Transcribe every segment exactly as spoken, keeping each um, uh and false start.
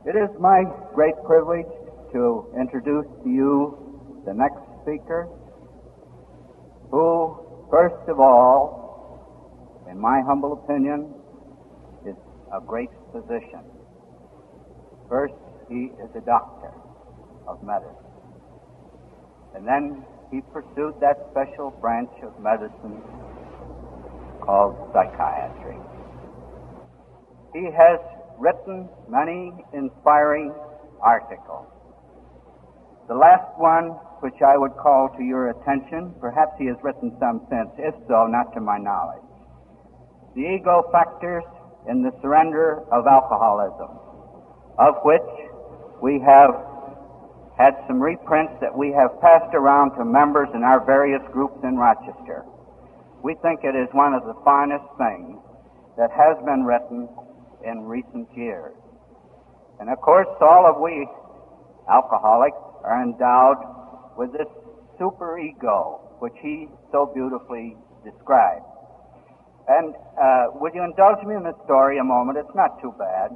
It is my great privilege to introduce to you the next speaker, who, first of all, in my humble opinion, is a great physician. First, he is a doctor of medicine. And then he pursued that special branch of medicine called psychiatry. He has written many inspiring articles. The last one, which I would call to your attention, perhaps he has written some since, if so, not to my knowledge. The Ego Factors in the Surrender of Alcoholism, of which we have had some reprints that we have passed around to members in our various groups in Rochester. We think it is one of the finest things that has been written in recent years. And of course, all of we alcoholics are endowed with this superego, which he so beautifully described. And uh, would you indulge me in the story a moment? It's not too bad.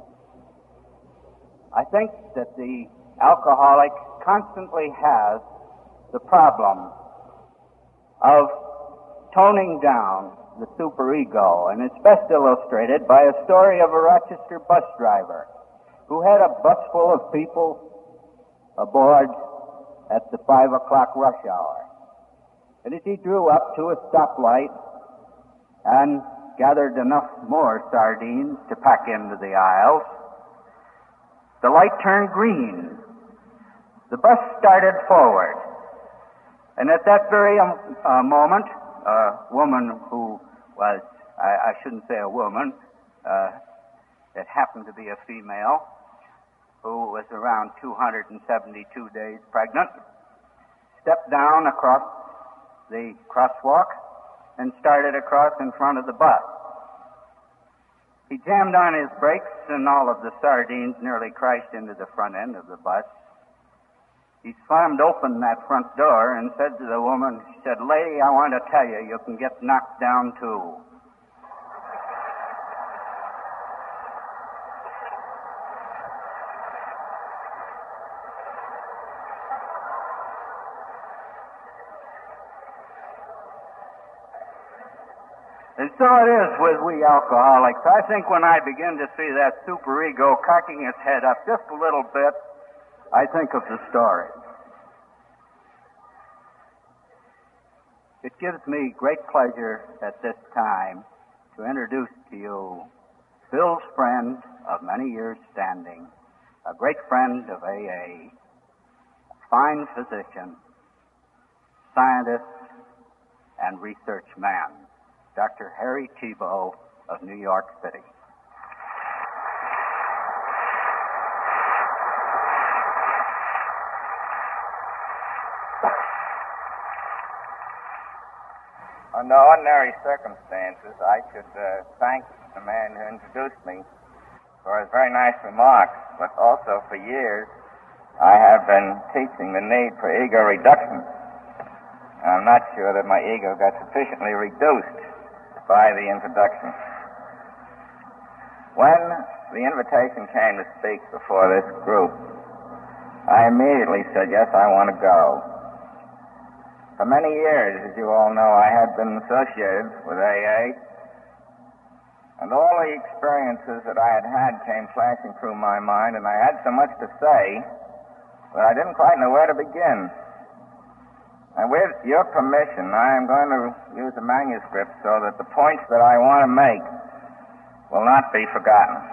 I think that the alcoholic constantly has the problem of toning down the superego, and it's best illustrated by a story of a Rochester bus driver who had a bus full of people aboard at the five o'clock rush hour. And as he drew up to a stoplight and gathered enough more sardines to pack into the aisles, the light turned green. The bus started forward. And at that very um, uh, moment, a woman who was, I, I shouldn't say a woman, uh, it happened to be a female, who was around two hundred seventy-two days pregnant, stepped down across the crosswalk and started across in front of the bus. He jammed on his brakes and all of the sardines nearly crashed into the front end of the bus. He slammed open that front door and said to the woman, he said, "Lady, I want to tell you, you can get knocked down too." And so it is with we alcoholics. I think when I begin to see that superego cocking its head up just a little bit, I think of the story. It gives me great pleasure at this time to introduce to you Phil's friend of many years standing, a great friend of A A, a fine physician, scientist, and research man, Doctor Harry Tiebout of New York City. Under ordinary circumstances, I should uh, thank the man who introduced me for his very nice remarks, but also for years I have been teaching the need for ego reduction. I'm not sure that my ego got sufficiently reduced by the introduction. When the invitation came to speak before this group, I immediately said, yes, I want to go. For many years, as you all know, I had been associated with A A, and all the experiences that I had had came flashing through my mind, and I had so much to say that I didn't quite know where to begin. And with your permission, I am going to use a manuscript so that the points that I want to make will not be forgotten.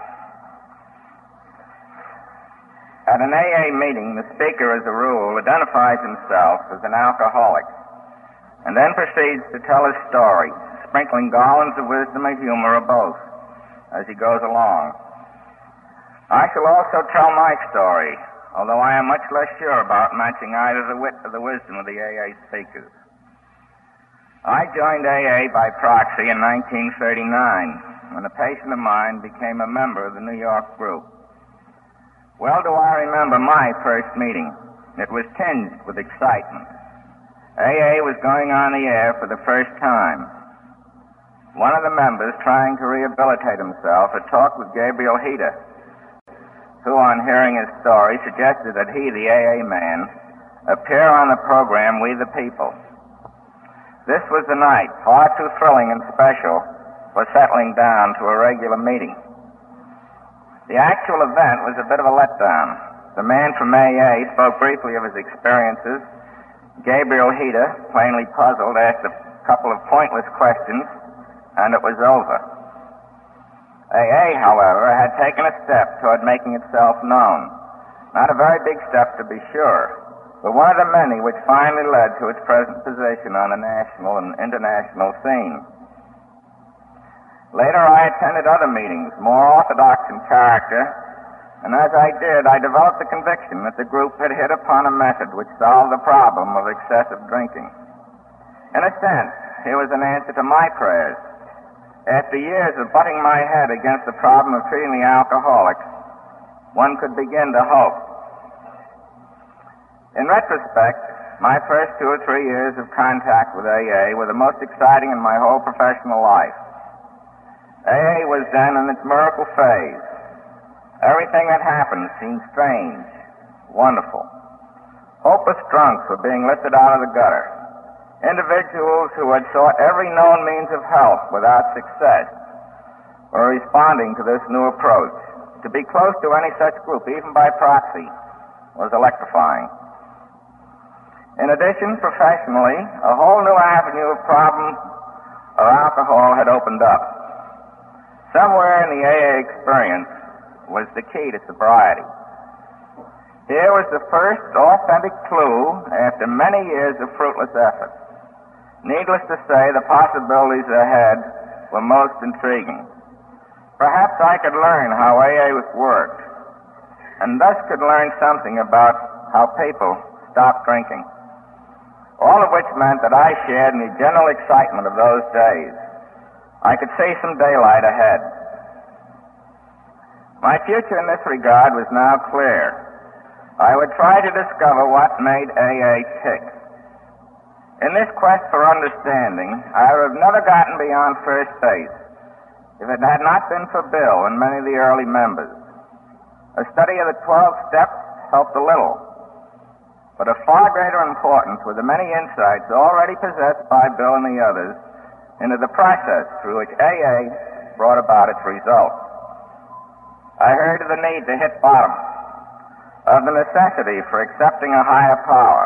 At an A A meeting, the speaker, as a rule, identifies himself as an alcoholic and then proceeds to tell his story, sprinkling garlands of wisdom and humor or both as he goes along. I shall also tell my story, although I am much less sure about matching either the wit or the wisdom of the A A speakers. I joined A A by proxy in nineteen thirty-nine, when a patient of mine became a member of the New York group. Well do I remember my first meeting. It was tinged with excitement. A A was going on the air for the first time. One of the members, trying to rehabilitate himself, had talked with Gabriel Heder. who, on hearing his story, suggested that he, the A A man, appear on the program We the People. This was the night, far too thrilling and special for settling down to a regular meeting. The actual event was a bit of a letdown. The man from A A spoke briefly of his experiences. Gabriel Heder, plainly puzzled, asked a couple of pointless questions, and it was over. A A, however, had taken a step toward making itself known. Not a very big step, to be sure, but one of the many which finally led to its present position on the national and international scene. Later, I attended other meetings, more orthodox in character, and as I did, I developed the conviction that the group had hit upon a method which solved the problem of excessive drinking. In a sense, here was an answer to my prayers. After years of butting my head against the problem of treating the alcoholics, one could begin to hope. In retrospect, my first two or three years of contact with A A were the most exciting in my whole professional life. A A was then in its miracle phase. Everything that happened seemed strange, wonderful. Hopeless drunks were being lifted out of the gutter. Individuals who had sought every known means of help without success were responding to this new approach. To be close to any such group, even by proxy, was electrifying. In addition, professionally, a whole new avenue of problem of alcohol had opened up. Somewhere in the A A experience was the key to sobriety. Here was the first authentic clue after many years of fruitless effort. Needless to say, the possibilities ahead were most intriguing. Perhaps I could learn how A A worked, and thus could learn something about how people stopped drinking. All of which meant that I shared in the general excitement of those days. I could see some daylight ahead. My future in this regard was now clear. I would try to discover what made A A tick. In this quest for understanding, I would have never gotten beyond first base if it had not been for Bill and many of the early members. A study of the twelve steps helped a little, but of far greater importance were the many insights already possessed by Bill and the others into the process through which A A brought about its results. I heard of the need to hit bottom, of the necessity for accepting a higher power,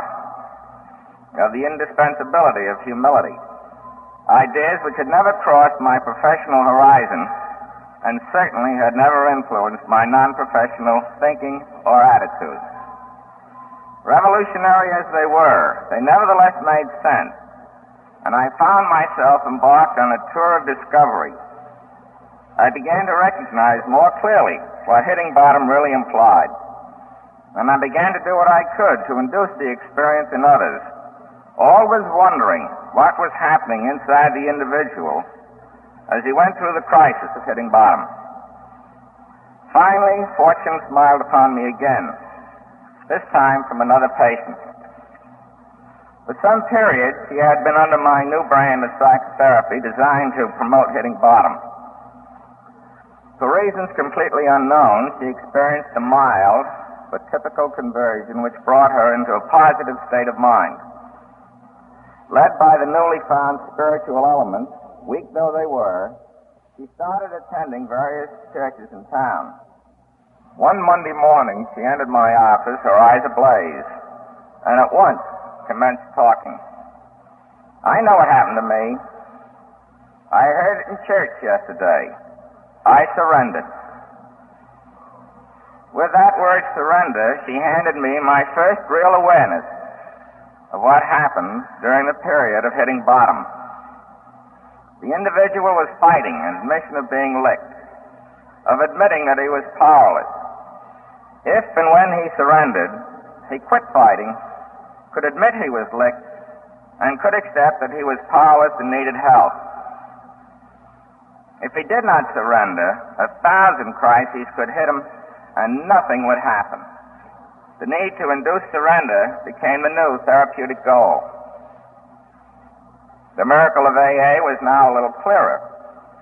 of the indispensability of humility, ideas which had never crossed my professional horizon and certainly had never influenced my non-professional thinking or attitudes. Revolutionary as they were, they nevertheless made sense, and I found myself embarked on a tour of discovery. I began to recognize more clearly what hitting bottom really implied, and I began to do what I could to induce the experience in others, always wondering what was happening inside the individual as he went through the crisis of hitting bottom. Finally, fortune smiled upon me again, this time from another patient. For some period, she had been under my new brand of psychotherapy designed to promote hitting bottom. For reasons completely unknown, she experienced a mild but typical conversion which brought her into a positive state of mind. Led by the newly found spiritual elements, weak though they were, she started attending various churches in town. One Monday morning, she entered my office, her eyes ablaze, and at once commenced talking. I know what happened to me. I heard it in church yesterday. I surrendered. With that word surrender, she handed me my first real awareness of what happened during the period of hitting bottom. The individual was fighting an admission of being licked, of admitting that he was powerless. If and when he surrendered, he quit fighting, could admit he was licked, and could accept that he was powerless and needed help. If he did not surrender, a thousand crises could hit him and nothing would happen. The need to induce surrender became the new therapeutic goal. The miracle of A A was now a little clearer.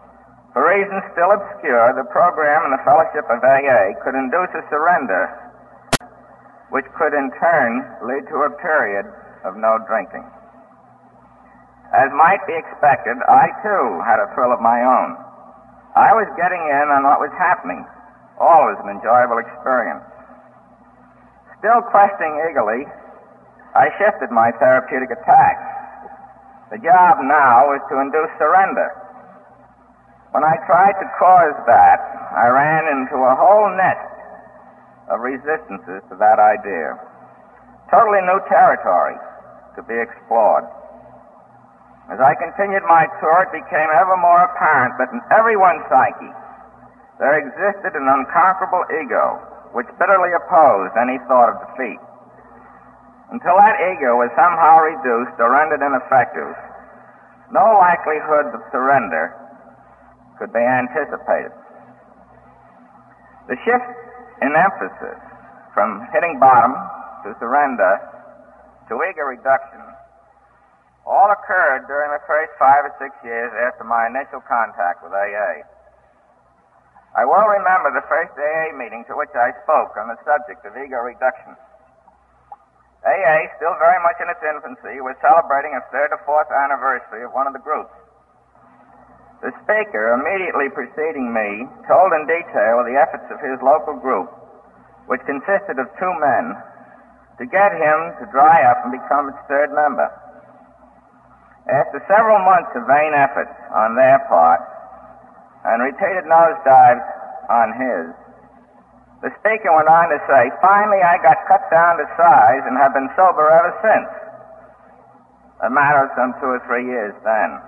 For reasons still obscure, the program in the Fellowship of A A could induce a surrender, which could in turn lead to a period of no drinking. As might be expected, I too had a thrill of my own. I was getting in on what was happening. Always an enjoyable experience. Still questing eagerly, I shifted my therapeutic attack. The job now was to induce surrender. When I tried to cause that, I ran into a whole nest of resistances to that idea. Totally new territory to be explored. As I continued my tour, it became ever more apparent that in everyone's psyche there existed an unconquerable ego which bitterly opposed any thought of defeat. Until that ego was somehow reduced or rendered ineffective, no likelihood of surrender could be anticipated. The shift in emphasis from hitting bottom to surrender to ego reduction all occurred during the first five or six years after my initial contact with A A. I well remember the first A A meeting to which I spoke on the subject of ego reduction. A A, still very much in its infancy, was celebrating a third or fourth anniversary of one of the groups. The speaker, immediately preceding me, told in detail the efforts of his local group, which consisted of two men, to get him to dry up and become its third member. After several months of vain effort on their part, and repeated nosedives on his, the speaker went on to say, "Finally I got cut down to size and have been sober ever since." A matter of some two or three years then.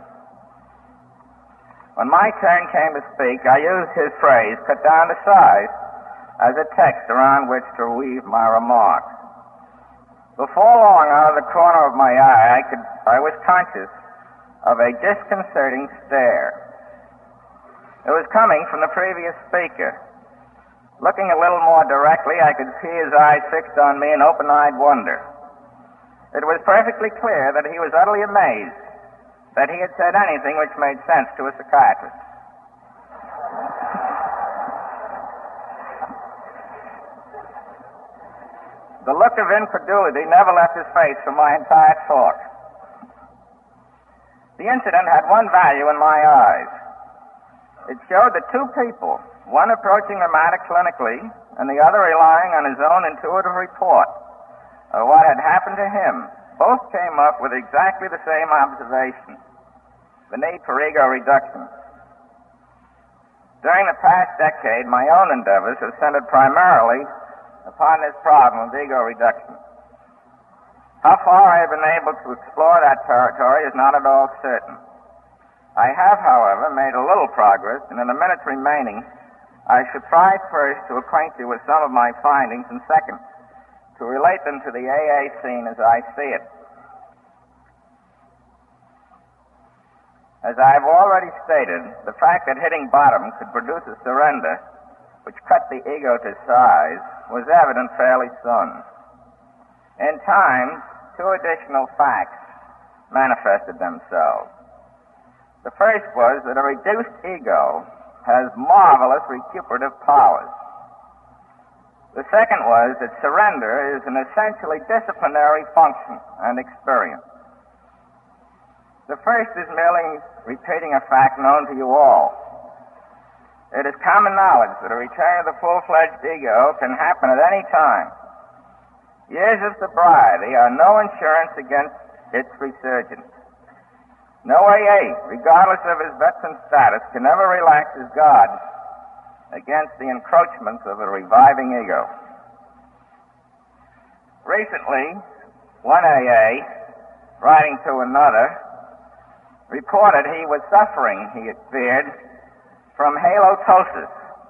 When my turn came to speak, I used his phrase, "cut down to size," as a text around which to weave my remarks. Before long, out of the corner of my eye, I could, I was conscious of a disconcerting stare. It was coming from the previous speaker. Looking a little more directly, I could see his eyes fixed on me in open-eyed wonder. It was perfectly clear that he was utterly amazed that he had said anything which made sense to a psychiatrist. The look of incredulity never left his face for my entire talk. The incident had one value in my eyes. It showed that two people, one approaching the matter clinically and the other relying on his own intuitive report of what had happened to him, both came up with exactly the same observation: the need for ego reduction. During the past decade, my own endeavors have centered primarily upon this problem of ego reduction. How far I have been able to explore that territory is not at all certain. I have, however, made a little progress, and in the minutes remaining, I should try first to acquaint you with some of my findings, and second, to relate them to the A A scene as I see it. As I have already stated, the fact that hitting bottom could produce a surrender which cut the ego to size was evident fairly soon. In time, two additional facts manifested themselves. The first was that a reduced ego has marvelous recuperative powers. The second was that surrender is an essentially disciplinary function and experience. The first is merely repeating a fact known to you all. It is common knowledge that a return of the full-fledged ego can happen at any time. Years of sobriety are no insurance against its resurgence. No A A, regardless of his veteran status, can ever relax his guard against the encroachments of a reviving ego. Recently, one A A, writing to another, reported he was suffering, he had feared, from halitosis,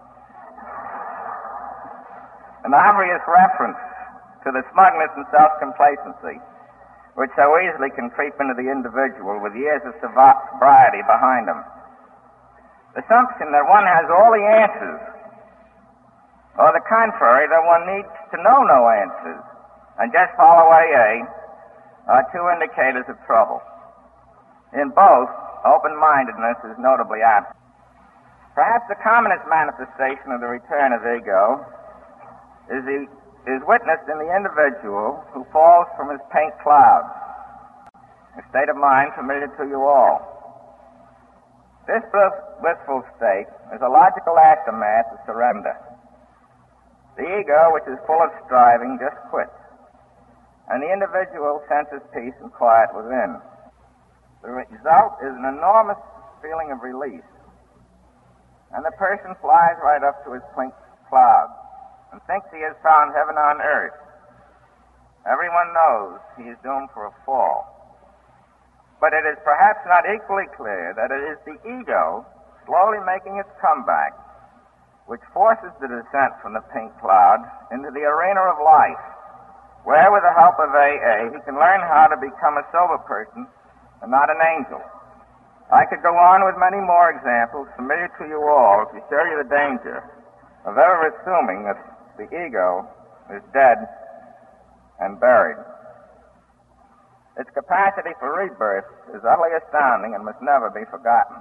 an obvious reference to the smugness and self-complacency which so easily can creep into the individual with years of sobriety behind him. The assumption that one has all the answers, or the contrary, that one needs to know no answers and just follow A A, are two indicators of trouble. In both, open-mindedness is notably absent. Perhaps the commonest manifestation of the return of ego is, the, is witnessed in the individual who falls from his pink cloud, a state of mind familiar to you all. This blissful state is a logical aftermath of surrender. The ego, which is full of striving, just quits, and the individual senses peace and quiet within. The result is an enormous feeling of release, and the person flies right up to his pink cloud and thinks he has found heaven on earth. Everyone knows he is doomed for a fall. But it is perhaps not equally clear that it is the ego slowly making its comeback which forces the descent from the pink cloud into the arena of life, where with the help of A A he can learn how to become a sober person and not an angel. I could go on with many more examples familiar to you all to show you the danger of ever assuming that the ego is dead and buried. Its capacity for rebirth is utterly astounding and must never be forgotten.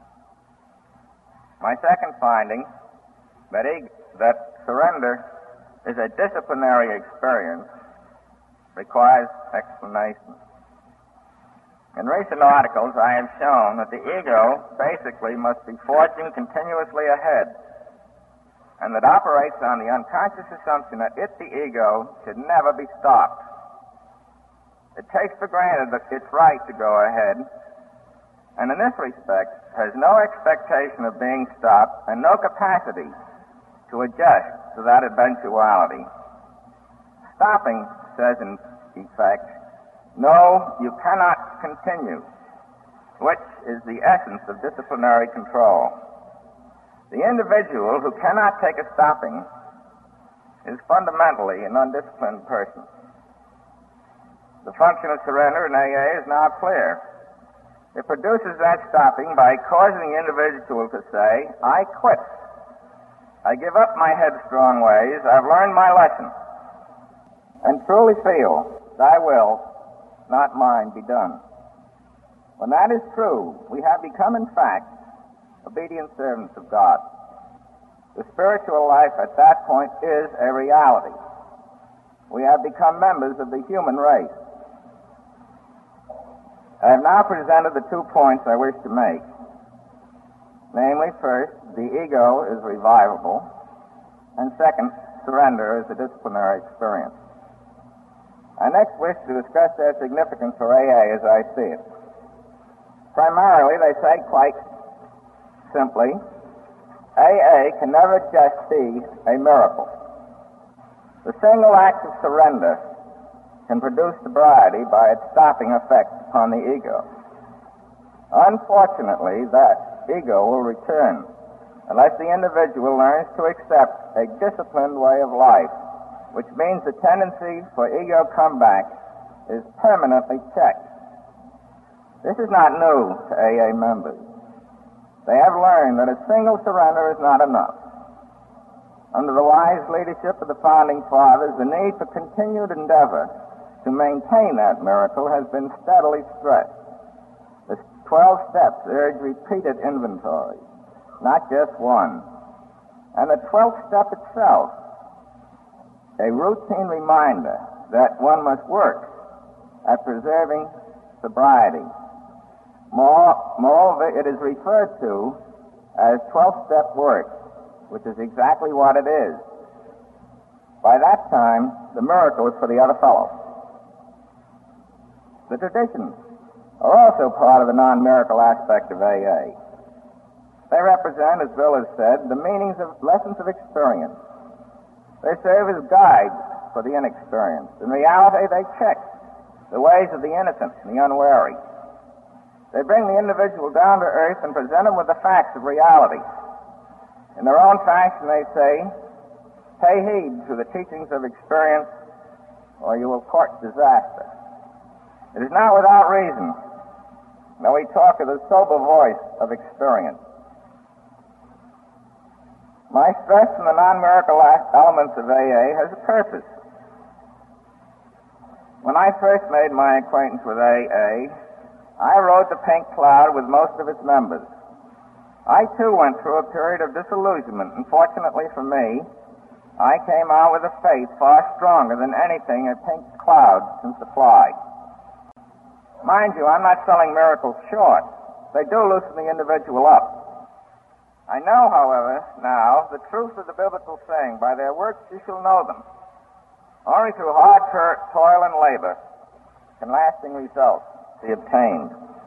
My second finding, that, e- that surrender is a disciplinary experience, requires explanation. In recent articles, I have shown that the ego basically must be forging continuously ahead, and that operates on the unconscious assumption that it, the ego, should never be stopped. It takes for granted that its right to go ahead, and in this respect has no expectation of being stopped and no capacity to adjust to that eventuality. Stopping says, in effect, no, you cannot continue, which is the essence of disciplinary control. The individual who cannot take a stopping is fundamentally an undisciplined person. The function of surrender in A A is now clear. It produces that stopping by causing the individual to say, I quit. I give up my headstrong ways. I've learned my lesson. And truly feel, thy will, not mine, be done. When that is true, we have become, in fact, obedient servants of God. The spiritual life at that point is a reality. We have become members of the human race. I have now presented the two points I wish to make. Namely, first, the ego is revivable, and second, surrender is a disciplinary experience. I next wish to discuss their significance for A A as I see it. Primarily, they say quite simply, A A can never just be a miracle. The single act of surrender can produce sobriety by its stopping effect upon the ego. Unfortunately, that ego will return unless the individual learns to accept a disciplined way of life, which means the tendency for ego comeback is permanently checked. This is not new to A A members. They have learned that a single surrender is not enough. Under the wise leadership of the Founding Fathers, the need for continued endeavor to maintain that miracle has been steadily stressed. The twelve steps urge repeated inventory, not just one. And the twelfth step itself, a routine reminder that one must work at preserving sobriety. More, moreover, it is referred to as twelve-step work, which is exactly what it is. By that time, the miracle is for the other fellow. The traditions are also part of the non-miracle aspect of A A. They represent, as Bill has said, the meanings of lessons of experience. They serve as guides for the inexperienced. In reality, they check the ways of the innocent and the unwary. They bring the individual down to earth and present him with the facts of reality. In their own fashion, they say, pay heed to the teachings of experience, or you will court disaster. It is not without reason that we talk of the sober voice of experience. My stress on the non-miracle elements of A A has a purpose. When I first made my acquaintance with A A, I rode the pink cloud with most of its members. I, too, went through a period of disillusionment, and fortunately for me, I came out with a faith far stronger than anything a pink cloud can supply. Mind you, I'm not selling miracles short. They do loosen the individual up. I know, however, now, the truth of the biblical saying, by their works you shall know them. Only through hard toil and labor can lasting results be obtained.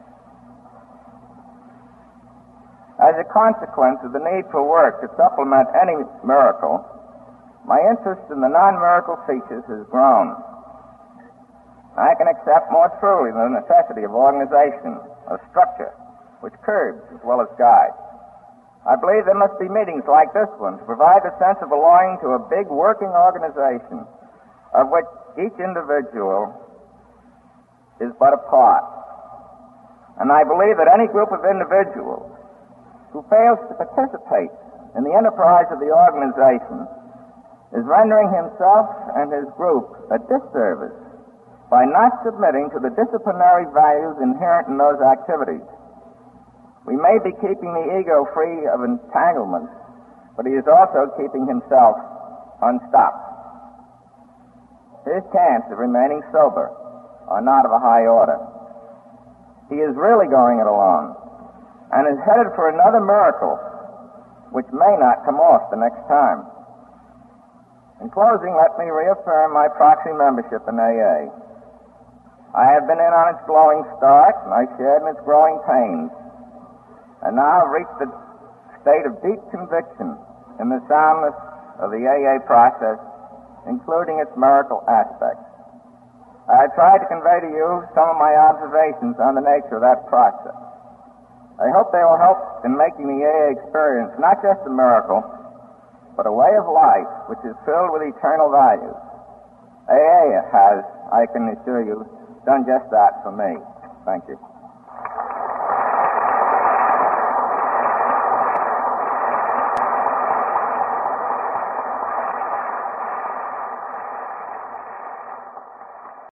As a consequence of the need for work to supplement any miracle, my interest in the non-miracle features has grown. I can accept more truly the necessity of organization, of structure, which curbs as well as guides. I believe there must be meetings like this one to provide the sense of belonging to a big working organization of which each individual is but a part. And I believe that any group of individuals who fails to participate in the enterprise of the organization is rendering himself and his group a disservice by not submitting to the disciplinary values inherent in those activities. We may be keeping the ego free of entanglements, but he is also keeping himself unstopped. His chance of remaining sober are not of a high order. He is really going it alone and is headed for another miracle which may not come off the next time. In closing, let me reaffirm my proxy membership in A A. I have been in on its glowing start, and I shared in its growing pains, and now have reached a state of deep conviction in the soundness of the A A process, including its miracle aspects. I tried to convey to you some of my observations on the nature of that process. I hope they will help in making the A A experience not just a miracle, but a way of life which is filled with eternal values. A A has, I can assure you, done just that for me. Thank you.